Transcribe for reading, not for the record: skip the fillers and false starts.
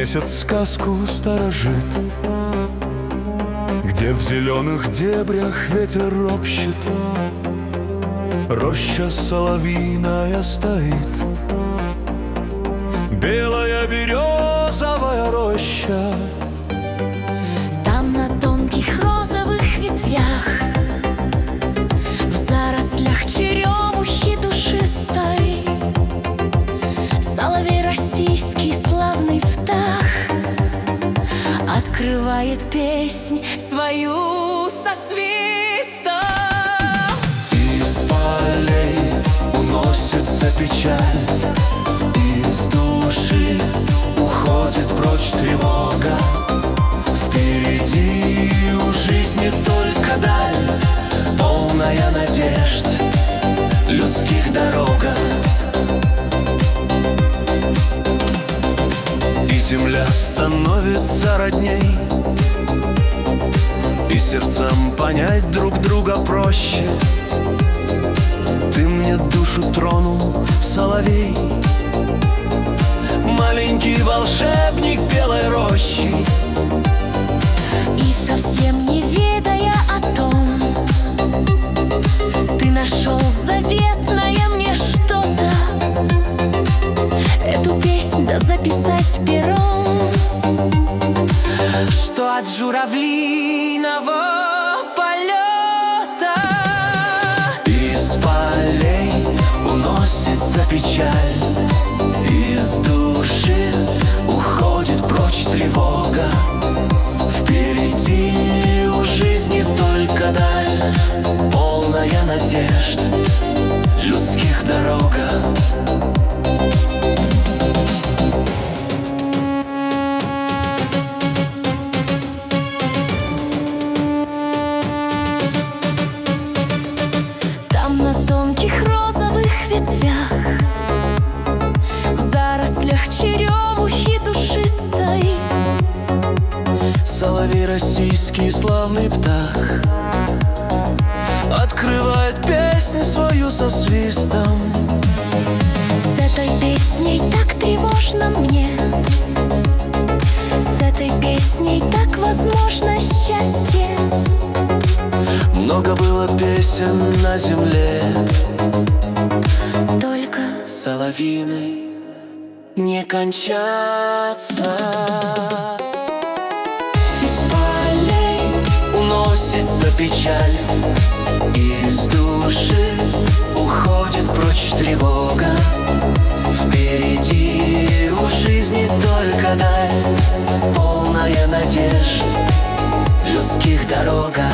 месяц сказку сторожит, где в зеленых дебрях ветер ропщет. Роща соловьиная стоит, белая березовая роща. Там на тонких розовых ветвях, в зарослях черемухи душистой, соловей российский славный птах открывает песнь свою со свистом. Из полей уносится печаль, из души уходит прочь тревога. Впереди у жизни только даль, полная надежд, людских дорога. И земля становится родней, и сердцам понять друг друга проще. Ты мне душу тронул, соловей, маленький волшебник белой рощи. И совсем не ведая о том, ты нашел заветное мне что-то. Эту песнь да записать пером, что от журавлиного полета. Из полей уносится печаль, из души уходит прочь тревога. Впереди у жизни только даль, полная надежд, людских дорога. Там на тонких розовых ветвях, в зарослях черемухи душистой, Соловей российский славный птах открывает песню свою со свистом. с этой песней так тревожно мне, с этой песней так возможно счастье. Много было песен на земле, Только соловьиной не кончатся. Из полей уносится печаль, из души уходит прочь тревога. Впереди у жизни только даль, полная надежд, людских дорога.